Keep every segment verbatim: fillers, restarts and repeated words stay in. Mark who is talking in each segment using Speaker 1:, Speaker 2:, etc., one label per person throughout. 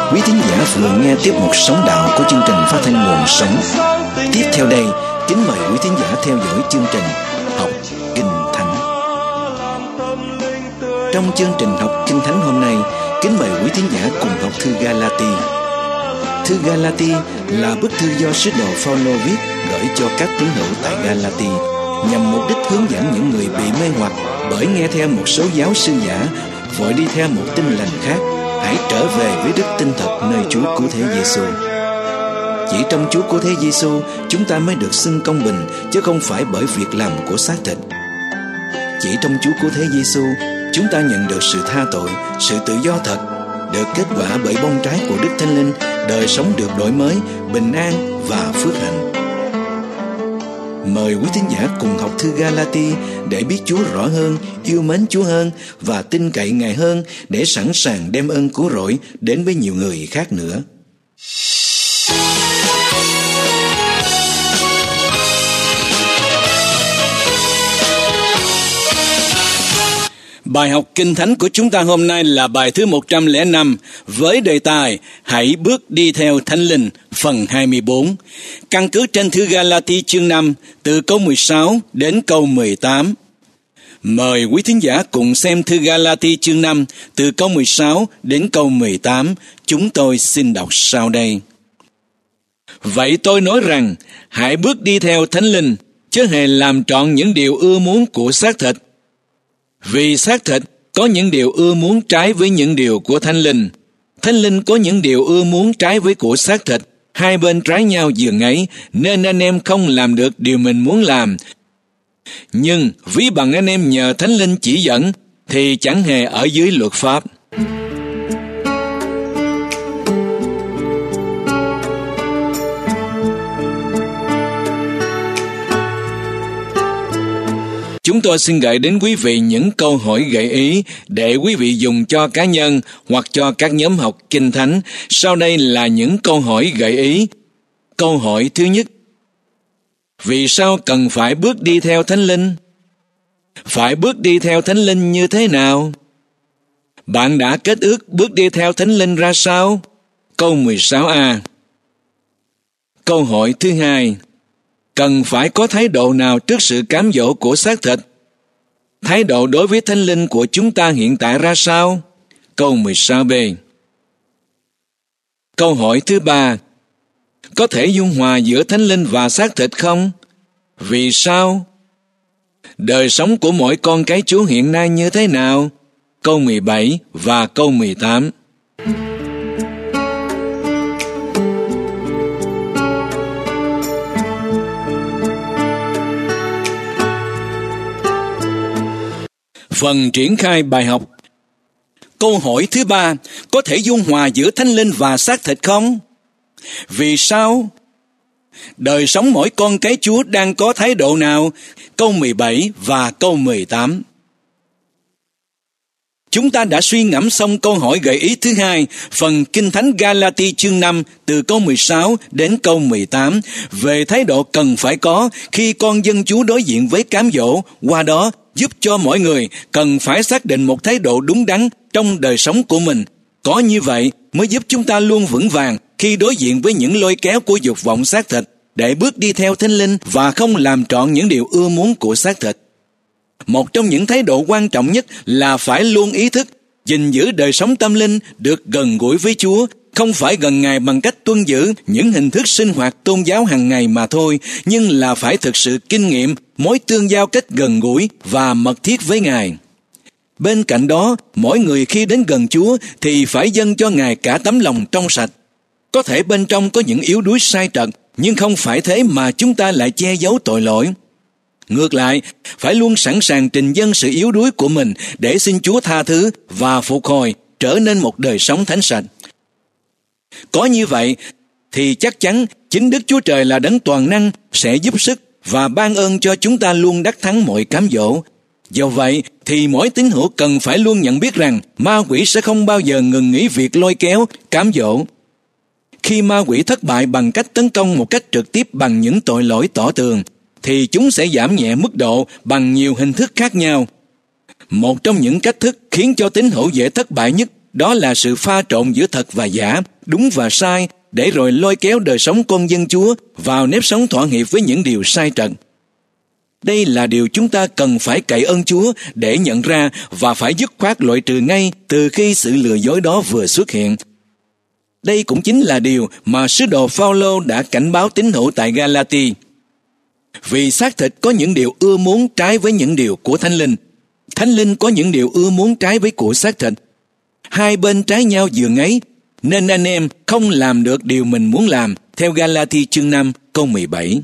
Speaker 1: Quý thính giả vừa nghe tiếp mục Sống Đạo của chương trình phát thanh Nguồn Sống. Tiếp theo đây, kính mời quý thính giả theo dõi chương trình Học Kinh Thánh. Trong chương trình Học Kinh Thánh hôm nay, kính mời quý thính giả cùng học thư Ga-la-ti. Thư Ga-la-ti là bức thư do sứ đồ Phao-lô viết gửi cho các tín hữu tại Ga-la-ti, nhằm mục đích hướng dẫn những người bị mê hoặc bởi nghe theo một số giáo sư giả, vội đi theo một tin lành khác, hãy trở về với đức tin thật nơi Chúa Cứu Thế Giêsu. Chỉ trong Chúa Cứu Thế Giêsu, chúng ta mới được xưng công bình, chứ không phải bởi việc làm của xác thịt. Chỉ trong Chúa Cứu Thế Giêsu, chúng ta nhận được sự tha tội, sự tự do thật, được kết quả bởi bông trái của Đức Thánh Linh, đời sống được đổi mới, bình an và phước hạnh. Mời quý thính giả cùng học thư Ga-la-ti để biết Chúa rõ hơn, yêu mến Chúa hơn và tin cậy Ngài hơn, để sẵn sàng đem ơn cứu rỗi đến với nhiều người khác nữa. Bài học Kinh Thánh của chúng ta hôm nay là bài thứ một trăm lẻ năm với đề tài Hãy bước đi theo Thánh Linh, phần hai mươi bốn. Căn cứ trên thư Ga-la-ti chương năm từ câu mười sáu đến câu mười tám. Mời quý thính giả cùng xem thư Ga-la-ti chương năm từ câu mười sáu đến câu mười tám. Chúng tôi xin đọc sau đây. Vậy tôi nói rằng, hãy bước đi theo Thánh Linh, chứ hề làm trọn những điều ưa muốn của xác thịt. Vì xác thịt có những điều ưa muốn trái với những điều của Thánh Linh. Thánh Linh có những điều ưa muốn trái với của xác thịt. Hai bên trái nhau dường ấy, nên anh em không làm được điều mình muốn làm. Nhưng ví bằng anh em nhờ Thánh Linh chỉ dẫn, thì chẳng hề ở dưới luật pháp. Chúng tôi xin gửi đến quý vị những câu hỏi gợi ý để quý vị dùng cho cá nhân hoặc cho các nhóm học Kinh Thánh. Sau đây là những câu hỏi gợi ý. Câu hỏi thứ nhất: vì sao cần phải bước đi theo Thánh Linh? Phải bước đi theo Thánh Linh như thế nào? Bạn đã kết ước bước đi theo Thánh Linh ra sao? Câu mười sáu a. Câu hỏi thứ hai: cần phải có thái độ nào trước sự cám dỗ của xác thịt? Thái độ đối với Thánh Linh của chúng ta hiện tại ra sao? Câu mười sáu b. Câu hỏi thứ ba: có thể dung hòa giữa Thánh Linh và xác thịt không? Vì sao? Đời sống của mỗi con cái Chúa hiện nay như thế nào? Câu mười bảy và câu mười tám. Phần triển khai bài học. Câu hỏi thứ ba: có thể dung hòa giữa Thánh Linh và xác thịt không? Vì sao? Đời sống mỗi con cái Chúa đang có thái độ nào? Câu mười bảy và câu mười tám. Chúng ta đã suy ngẫm xong câu hỏi gợi ý thứ hai, phần Kinh Thánh Ga-la-ti chương năm từ câu mười sáu đến câu mười tám, về thái độ cần phải có khi con dân Chúa đối diện với cám dỗ. Qua đó giúp cho mỗi người cần phải xác định một thái độ đúng đắn trong đời sống của mình. Có như vậy mới giúp chúng ta luôn vững vàng khi đối diện với những lôi kéo của dục vọng xác thịt, để bước đi theo Thánh Linh và không làm trọn những điều ưa muốn của xác thịt. Một trong những thái độ quan trọng nhất là phải luôn ý thức gìn giữ đời sống tâm linh được gần gũi với Chúa, không phải gần Ngài bằng cách tuân giữ những hình thức sinh hoạt tôn giáo hàng ngày mà thôi, nhưng là phải thực sự kinh nghiệm mối tương giao cách gần gũi và mật thiết với Ngài. Bên cạnh đó, mỗi người khi đến gần Chúa thì phải dâng cho Ngài cả tấm lòng trong sạch. Có thể bên trong có những yếu đuối sai trật, nhưng không phải thế mà chúng ta lại che giấu tội lỗi. Ngược lại, phải luôn sẵn sàng trình dâng sự yếu đuối của mình để xin Chúa tha thứ và phục hồi, trở nên một đời sống thánh sạch. Có như vậy thì chắc chắn chính Đức Chúa Trời là đấng toàn năng sẽ giúp sức và ban ơn cho chúng ta luôn đắc thắng mọi cám dỗ. Do vậy thì mỗi tín hữu cần phải luôn nhận biết rằng ma quỷ sẽ không bao giờ ngừng nghỉ việc lôi kéo, cám dỗ. Khi ma quỷ thất bại bằng cách tấn công một cách trực tiếp bằng những tội lỗi tỏ tường, thì chúng sẽ giảm nhẹ mức độ bằng nhiều hình thức khác nhau. Một trong những cách thức khiến cho tín hữu dễ thất bại nhất đó là sự pha trộn giữa thật và giả, đúng và sai, để rồi lôi kéo đời sống con dân Chúa vào nếp sống thỏa hiệp với những điều sai trật. Đây là điều chúng ta cần phải cậy ơn Chúa để nhận ra và phải dứt khoát loại trừ ngay từ khi sự lừa dối đó vừa xuất hiện. Đây cũng chính là điều mà sứ đồ Phao-lô đã cảnh báo tín hữu tại Ga-la-ti. Vì xác thịt có những điều ưa muốn trái với những điều của Thánh Linh. Thánh Linh có những điều ưa muốn trái với của xác thịt. Hai bên trái nhau giường ấy, nên anh em không làm được điều mình muốn làm, theo Ga-la-ti chương năm câu mười bảy.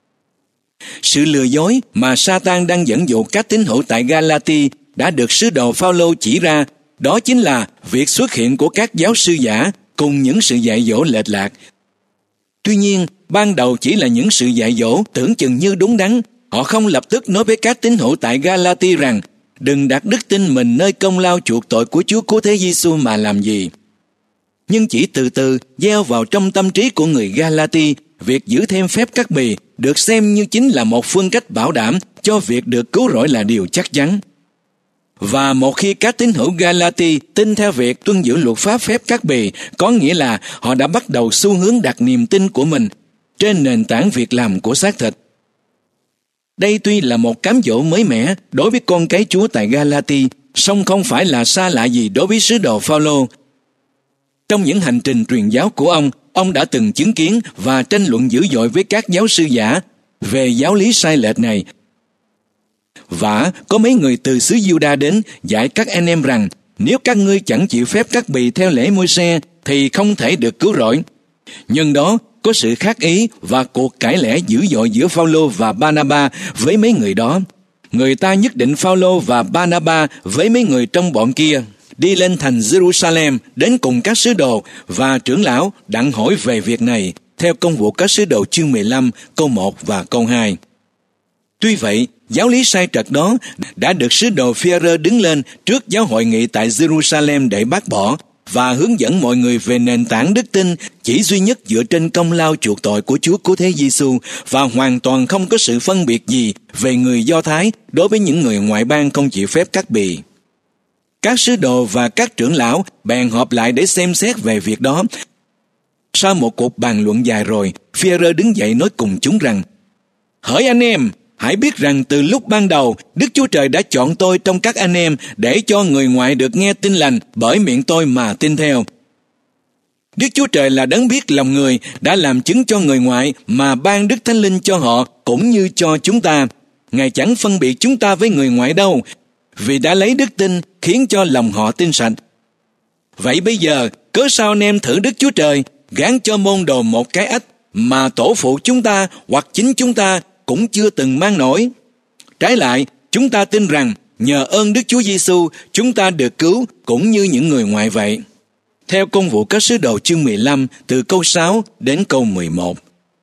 Speaker 1: Sự lừa dối mà Sa-tan đang dẫn dụ các tín hữu tại Ga-la-ti đã được sứ đồ Phao-lô chỉ ra, đó chính là việc xuất hiện của các giáo sư giả cùng những sự dạy dỗ lệch lạc. Tuy nhiên, ban đầu chỉ là những sự dạy dỗ tưởng chừng như đúng đắn. Họ không lập tức nói với các tín hữu tại Ga-la-ti rằng đừng đặt đức tin mình nơi công lao chuộc tội của Chúa Cứu Thế Giêsu mà làm gì. Nhưng chỉ từ từ gieo vào trong tâm trí của người Ga-la-ti, việc giữ thêm phép cắt bì được xem như chính là một phương cách bảo đảm cho việc được cứu rỗi là điều chắc chắn. Và một khi các tín hữu Ga-la-ti tin theo việc tuân giữ luật pháp phép cắt bì, có nghĩa là họ đã bắt đầu xu hướng đặt niềm tin của mình trên nền tảng việc làm của xác thịt. Đây tuy là một cám dỗ mới mẻ đối với con cái Chúa tại Ga-la-ti, song không phải là xa lạ gì đối với sứ đồ Phao-lô. Trong những hành trình truyền giáo của ông, ông đã từng chứng kiến và tranh luận dữ dội với các giáo sư giả về giáo lý sai lệch này. Và có mấy người từ xứ Giu-đa đến dạy các anh em rằng nếu các ngươi chẳng chịu phép cắt bì theo lễ Môi-se thì không thể được cứu rỗi. Nhưng đó có sự khác ý và cuộc cãi lẽ dữ dội giữa Phao-lô và Ba-na-ba với mấy người đó. Người ta nhất định Phao-lô và Ba-na-ba với mấy người trong bọn kia đi lên thành Jerusalem đến cùng các sứ đồ và trưởng lão đặng hỏi về việc này, theo Công vụ các sứ đồ chương mười lăm câu một và câu hai. Tuy vậy, giáo lý sai trật đó đã được sứ đồ Phi-e-rơ đứng lên trước giáo hội nghị tại Jerusalem để bác bỏ và hướng dẫn mọi người về nền tảng đức tin chỉ duy nhất dựa trên công lao chuộc tội của Chúa Cứu Thế Giêsu và hoàn toàn không có sự phân biệt gì về người Do Thái đối với những người ngoại bang không chịu phép cắt bì. Các sứ đồ và các trưởng lão bèn họp lại để xem xét về việc đó. Sau một cuộc bàn luận dài rồi, Phi-e-rơ đứng dậy nói cùng chúng rằng: Hỡi anh em, hãy biết rằng từ lúc ban đầu, Đức Chúa Trời đã chọn tôi trong các anh em để cho người ngoại được nghe tin lành bởi miệng tôi mà tin theo. Đức Chúa Trời là đấng biết lòng người, đã làm chứng cho người ngoại mà ban Đức Thánh Linh cho họ cũng như cho chúng ta. Ngài chẳng phân biệt chúng ta với người ngoại đâu, vì đã lấy đức tin khiến cho lòng họ tin sạch. Vậy bây giờ, cớ sao anh em thử Đức Chúa Trời, gán cho môn đồ một cái ách mà tổ phụ chúng ta hoặc chính chúng ta cũng chưa từng mang nổi. Trái lại, chúng ta tin rằng nhờ ơn Đức Chúa Giêsu chúng ta được cứu cũng như những người ngoại vậy. Theo Công vụ các sứ đồ chương mười lăm từ câu sáu đến câu mười một.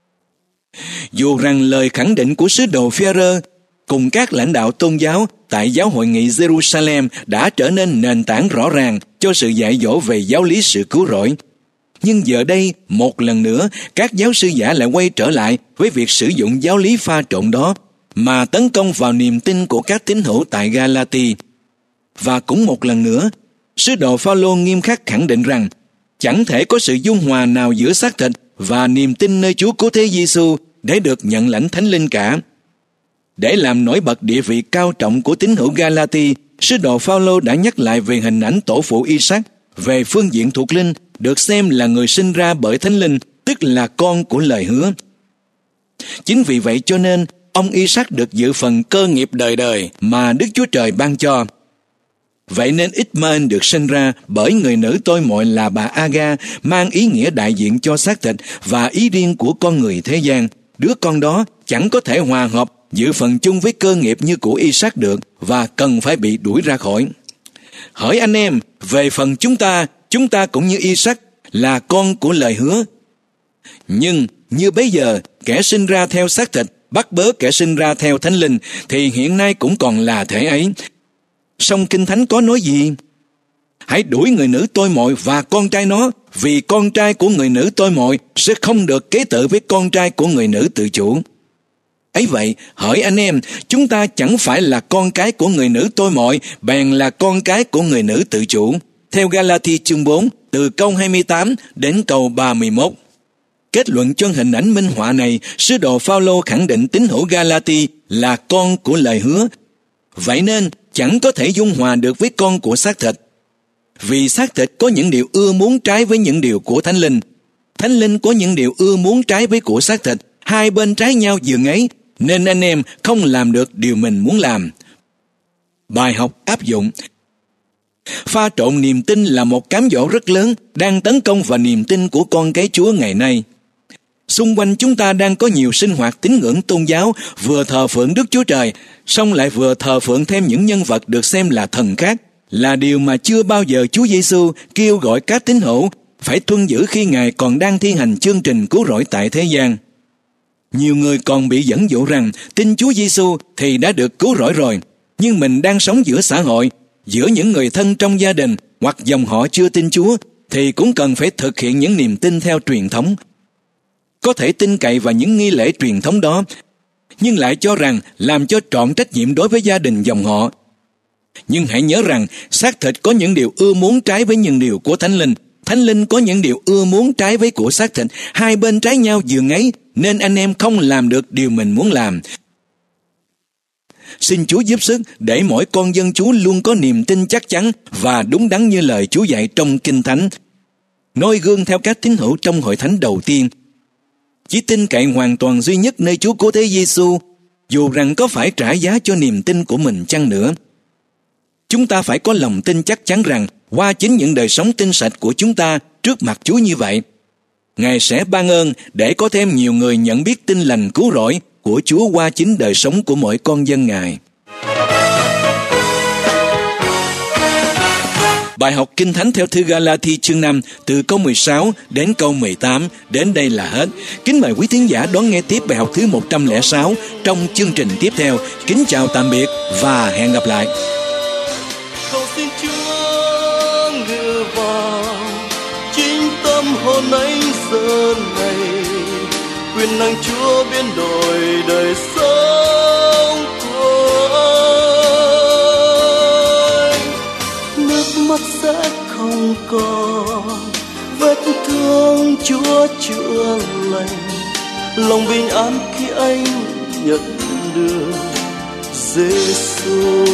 Speaker 1: Dù rằng lời khẳng định của sứ đồ Phi-e-rơ cùng các lãnh đạo tôn giáo tại giáo hội nghị Jerusalem đã trở nên nền tảng rõ ràng cho sự dạy dỗ về giáo lý sự cứu rỗi. Nhưng giờ đây, một lần nữa, các giáo sư giả lại quay trở lại với việc sử dụng giáo lý pha trộn đó mà tấn công vào niềm tin của các tín hữu tại Ga-la-ti. Và cũng một lần nữa, sứ đồ Phao-lô nghiêm khắc khẳng định rằng chẳng thể có sự dung hòa nào giữa xác thịt và niềm tin nơi Chúa Cứu Thế Giêsu để được nhận lãnh Thánh Linh cả. Để làm nổi bật địa vị cao trọng của tín hữu Ga-la-ti, sứ đồ Phao-lô đã nhắc lại về hình ảnh tổ phụ I-sác về phương diện thuộc linh, được xem là người sinh ra bởi Thánh Linh, tức là con của lời hứa. Chính vì vậy cho nên, ông I-sác được dự phần cơ nghiệp đời đời mà Đức Chúa Trời ban cho. Vậy nên Ishmael được sinh ra bởi người nữ tôi mọi là bà Aga, mang ý nghĩa đại diện cho xác thịt và ý riêng của con người thế gian. Đứa con đó chẳng có thể hòa hợp dự phần chung với cơ nghiệp như của I-sác được và cần phải bị đuổi ra khỏi. Hỡi anh em, về phần chúng ta, chúng ta cũng như I-sác là con của lời hứa. Nhưng như bây giờ, kẻ sinh ra theo xác thịt bắt bớ kẻ sinh ra theo Thánh Linh thì hiện nay cũng còn là thể ấy. Song Kinh Thánh có nói gì? Hãy đuổi người nữ tôi mọi và con trai nó, vì con trai của người nữ tôi mọi sẽ không được kế tự với con trai của người nữ tự chủ. Ấy vậy, hỡi anh em, chúng ta chẳng phải là con cái của người nữ tôi mọi, bèn là con cái của người nữ tự chủ. Theo Ga-la-thi chương bốn, từ câu hai mươi tám đến câu ba mươi mốt. Kết luận cho hình ảnh minh họa này, sứ đồ Phao-lô khẳng định tín hữu Ga-la-ti là con của lời hứa. Vậy nên chẳng có thể dung hòa được với con của xác thịt. Vì xác thịt có những điều ưa muốn trái với những điều của Thánh Linh. Thánh Linh có những điều ưa muốn trái với của xác thịt. Hai bên trái nhau dường ấy, nên anh em không làm được điều mình muốn làm. Bài học áp dụng. Pha trộn niềm tin là một cám dỗ rất lớn đang tấn công vào niềm tin của con cái Chúa ngày nay. Xung quanh chúng ta đang có nhiều sinh hoạt tín ngưỡng tôn giáo vừa thờ phượng Đức Chúa Trời, song lại vừa thờ phượng thêm những nhân vật được xem là thần khác, là điều mà chưa bao giờ Chúa Giêsu kêu gọi các tín hữu phải tuân giữ khi Ngài còn đang thi hành chương trình cứu rỗi tại thế gian. Nhiều người còn bị dẫn dụ rằng tin Chúa Giêsu thì đã được cứu rỗi rồi, nhưng mình đang sống giữa xã hội, giữa những người thân trong gia đình hoặc dòng họ chưa tin Chúa, thì cũng cần phải thực hiện những niềm tin theo truyền thống. Có thể tin cậy vào những nghi lễ truyền thống đó, nhưng lại cho rằng làm cho trọn trách nhiệm đối với gia đình dòng họ. Nhưng hãy nhớ rằng xác thịt có những điều ưa muốn trái với những điều của Thánh Linh. Thánh Linh có những điều ưa muốn trái với của xác thịt. Hai bên trái nhau dường ấy, nên anh em không làm được điều mình muốn làm. Xin Chúa giúp sức để mỗi con dân Chúa luôn có niềm tin chắc chắn và đúng đắn như lời Chúa dạy trong Kinh Thánh. Noi gương theo các tín hữu trong hội thánh đầu tiên. Chỉ tin cậy hoàn toàn duy nhất nơi Chúa Cứu Thế Giêsu, dù rằng có phải trả giá cho niềm tin của mình chăng nữa. Chúng ta phải có lòng tin chắc chắn rằng qua chính những đời sống tinh sạch của chúng ta trước mặt Chúa như vậy, Ngài sẽ ban ơn để có thêm nhiều người nhận biết tin lành cứu rỗi của Chúa qua chính đời sống của mỗi con dân Ngài. Bài học Kinh Thánh theo thư Ga-la-thi chương năm từ câu mười sáu đến câu mười tám đến đây là hết. Kính mời quý thính giả đón nghe tiếp bài học thứ một trăm lẻ sáu trong chương trình tiếp theo. Kính chào tạm biệt và hẹn gặp lại.
Speaker 2: Cầu xin Chúa ngự vào chính tâm hồn anh giờ này, quyền năng Chúa biến đổi đời sống của anh. Nước mắt sẽ không còn, vết thương Chúa chữa lành, lòng bình an khi anh nhận được Giêsu.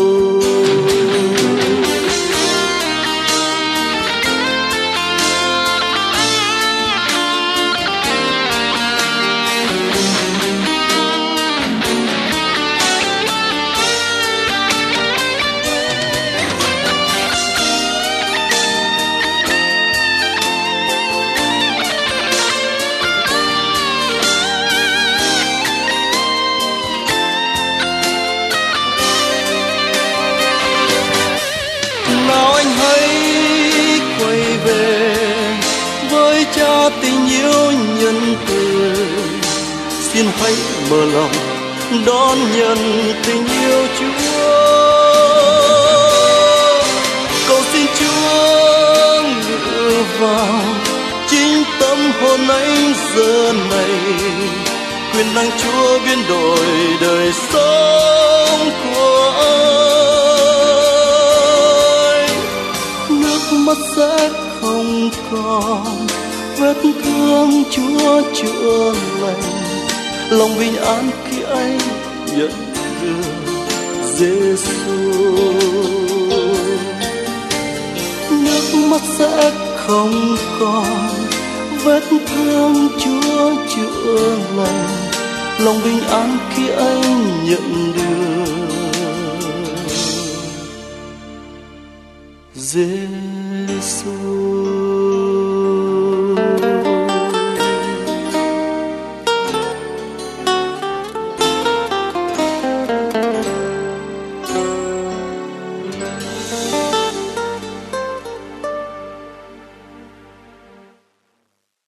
Speaker 2: Tình yêu nhân từ, xin hãy mở lòng đón nhận tình yêu Chúa. Cầu xin Chúa ngự vào chính tâm hồn anh giờ này, quyền năng Chúa biến đổi đời sống của anh. Nước mắt sẽ không còn, vết thương Chúa chữa lành, lòng bình an khi anh nhận được Giêsu. Nước mắt sẽ không còn, vết thương Chúa chữa lành, lòng bình an khi anh nhận được Giêsu.